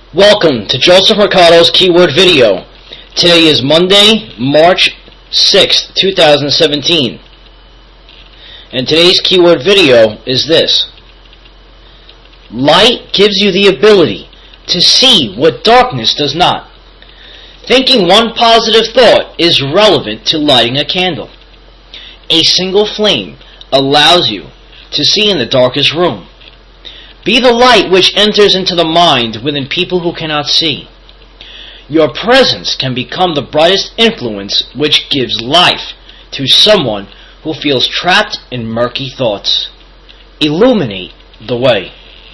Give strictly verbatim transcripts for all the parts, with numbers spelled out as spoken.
Welcome to Joseph Mercado's Keyword Video. Today is Monday, March sixth, two thousand seventeen. And today's keyword video is this. Light gives you the ability to see what darkness does not. Thinking one positive thought is relevant to lighting a candle. A single flame allows you to see in the darkest room. Be the light which enters into the mind within people who cannot see. Your presence can become the brightest influence which gives life to someone who feels trapped in murky thoughts. Illuminate the way.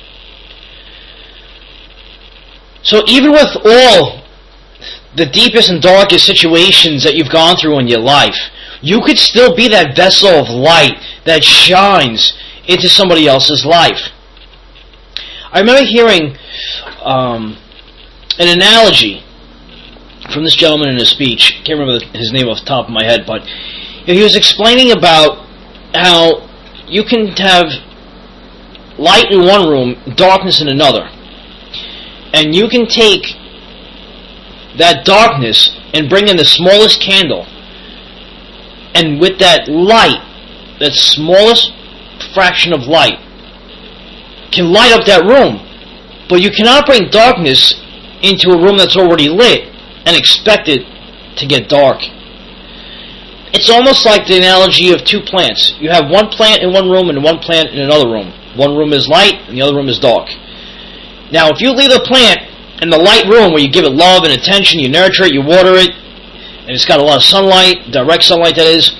So even with all the deepest and darkest situations that you've gone through in your life, you could still be that vessel of light that shines into somebody else's life. I remember hearing um, an analogy from this gentleman in his speech. I can't remember his name off the top of my head, but he was explaining about how you can have light in one room, darkness in another. And you can take that darkness and bring in the smallest candle. And with that light, that smallest fraction of light, can light up that room. But you cannot bring darkness into a room that's already lit and expect it to get dark. It's almost like the analogy of two plants. You have one plant in one room and one plant in another room. One room is light and the other room is dark. Now if you leave a plant in the light room where you give it love and attention, you nurture it, you water it, and it's got a lot of sunlight, direct sunlight that is,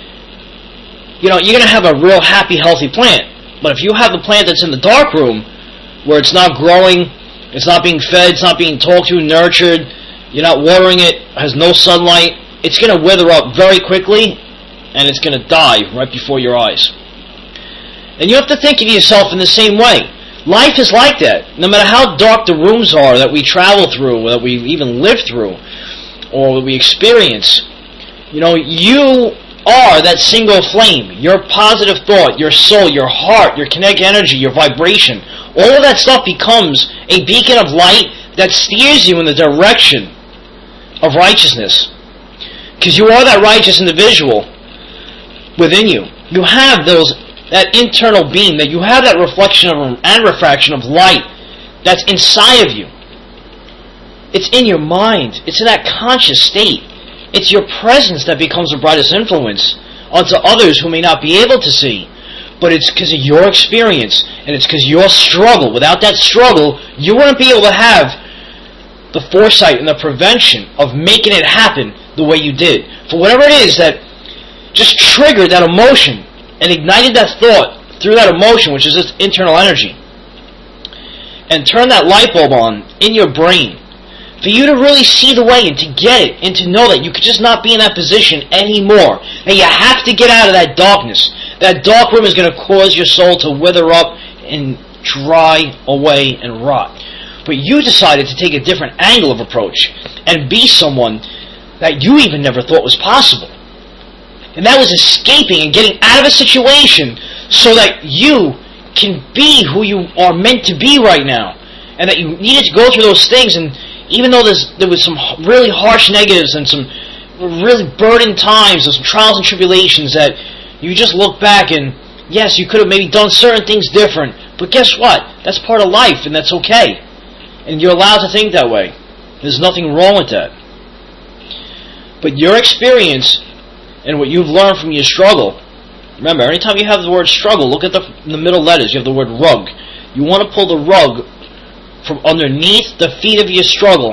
you know, you're going to have a real happy, healthy plant. But if you have a plant that's in the dark room, where it's not growing, it's not being fed, it's not being talked to, nurtured, you're not watering it, has no sunlight, it's going to wither up very quickly, and it's going to die right before your eyes. And you have to think of yourself in the same way. Life is like that. No matter how dark the rooms are that we travel through, or that we even live through, or that we experience, you know, you are that single flame. Your positive thought, your soul, your heart, your kinetic energy, your vibration, all of that stuff becomes a beacon of light that steers you in the direction of righteousness. Because you are that righteous individual within you. You have those that internal beam, that you have that reflection of, and refraction of light that's inside of you. It's in your mind. It's in that conscious state. It's your presence that becomes the brightest influence onto others who may not be able to see. But it's because of your experience, and it's because of your struggle. Without that struggle, you wouldn't be able to have the foresight and the prevention of making it happen the way you did. For whatever it is that just triggered that emotion and ignited that thought through that emotion, which is this internal energy, and turn that light bulb on in your brain, for you to really see the way and to get it and to know that you could just not be in that position anymore. And you have to get out of that darkness. That dark room is going to cause your soul to wither up and dry away and rot. But you decided to take a different angle of approach and be someone that you even never thought was possible. And that was escaping and getting out of a situation so that you can be who you are meant to be right now. And that you needed to go through those things, and even though there's, there was some really harsh negatives and some really burdened times and some trials and tribulations that you just look back and, yes, you could have maybe done certain things different, but guess what? That's part of life, and that's okay. And you're allowed to think that way. There's nothing wrong with that. But your experience and what you've learned from your struggle, remember, anytime you have the word struggle, look at the, the middle letters. You have the word rug. You want to pull the rug from underneath the feet of your struggle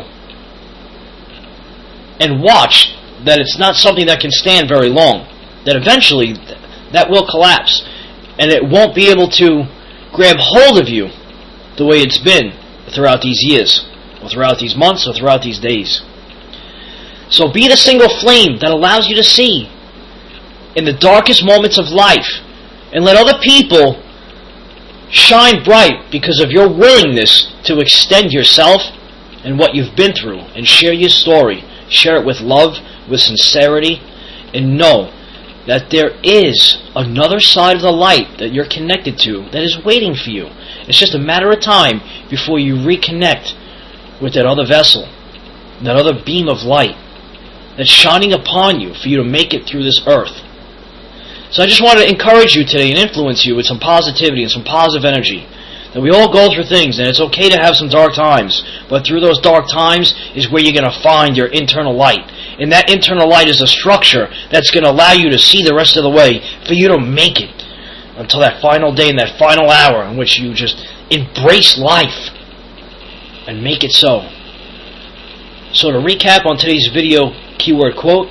and watch that it's not something that can stand very long. That eventually that will collapse and it won't be able to grab hold of you the way it's been throughout these years, or throughout these months, or throughout these days. So be the single flame that allows you to see in the darkest moments of life, and let other people shine bright because of your willingness to extend yourself and what you've been through, and share your story. Share it with love, with sincerity, and know that there is another side of the light that you're connected to that is waiting for you. It's just a matter of time before you reconnect with that other vessel, that other beam of light that's shining upon you for you to make it through this earth. So I just want to encourage you today and influence you with some positivity and some positive energy. That we all go through things, and it's okay to have some dark times, but through those dark times is where you're going to find your internal light. And that internal light is a structure that's going to allow you to see the rest of the way for you to make it until that final day and that final hour in which you just embrace life and make it so. So to recap on today's video keyword quote,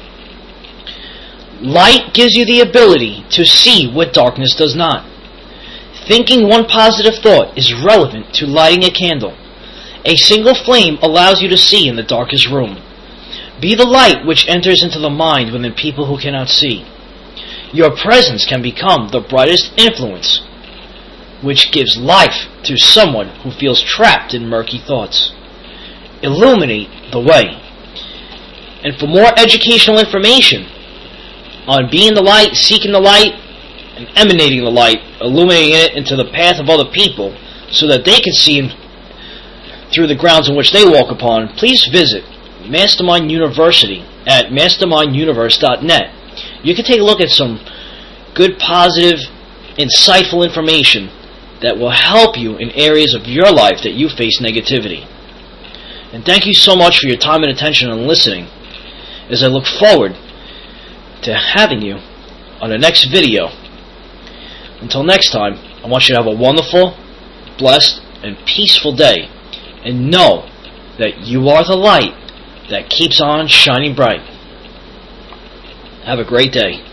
light gives you the ability to see what darkness does not. Thinking one positive thought is relevant to lighting a candle. A single flame allows you to see in the darkest room. Be the light which enters into the mind within people who cannot see. Your presence can become the brightest influence, which gives life to someone who feels trapped in murky thoughts. Illuminate the way. And for more educational information on being the light, seeking the light, and emanating the light, illuminating it into the path of other people so that they can see him through the grounds in which they walk upon, please visit Mastermind University at mastermind universe dot net. You can take a look at some good, positive, insightful information that will help you in areas of your life that you face negativity. And thank you so much for your time and attention and listening as I look forward to having you on the next video. Until next time, I want you to have a wonderful, blessed, and peaceful day. And know that you are the light that keeps on shining bright. Have a great day.